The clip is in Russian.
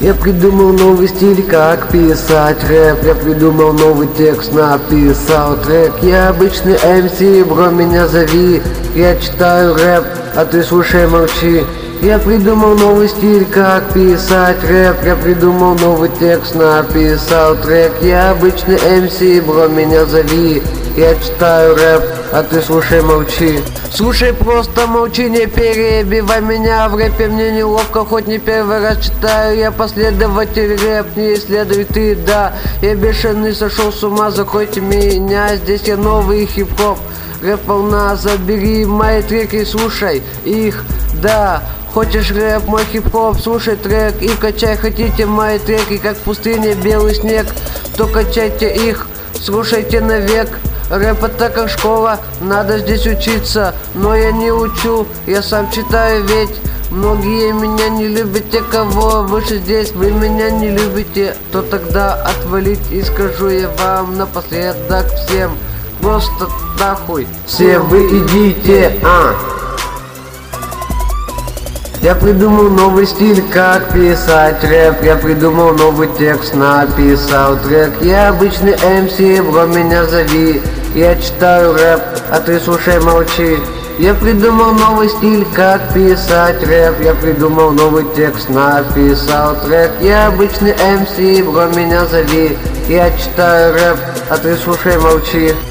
Я придумал новый стиль, как писать рэп. Я придумал новый текст, написал трек. Я обычный MC, бро, меня зови. Я читаю рэп, а ты слушай, молчи. Я придумал новый стиль, как писать рэп. Я придумал новый текст, написал трек. Я обычный MC, бро, меня зови. Я читаю рэп, а ты слушай, молчи. Слушай, просто молчи, не перебивай меня в рэпе. Мне неловко, хоть не первый раз читаю. Я последователь рэп, не исследуй ты, да. Я бешеный, сошел с ума, закройте меня. Здесь я новый хип-хоп, рэп-волна. Забери мои треки, слушай их, да. Хочешь рэп, мой хип-хоп, слушай трек и качай. Хотите мои треки, как в пустыне белый снег, то качайте их, слушайте навек. Рэп это как школа, надо здесь учиться. Но я не учу, я сам читаю, ведь многие меня не любят. Те, кого выше здесь, вы меня не любите, то тогда отвалить. И скажу я вам напоследок всем: просто нахуй все вы идите, Я придумал новый стиль, как писать рэп. Я придумал новый текст, написал трек. Я обычный MC, бро, меня зови. Я читаю рэп, а ты слушай, молчи. Я придумал новый стиль, как писать рэп. Я придумал новый текст, написал трек. Я обычный MC, бро, меня зови. Я читаю рэп, а ты слушай, молчи.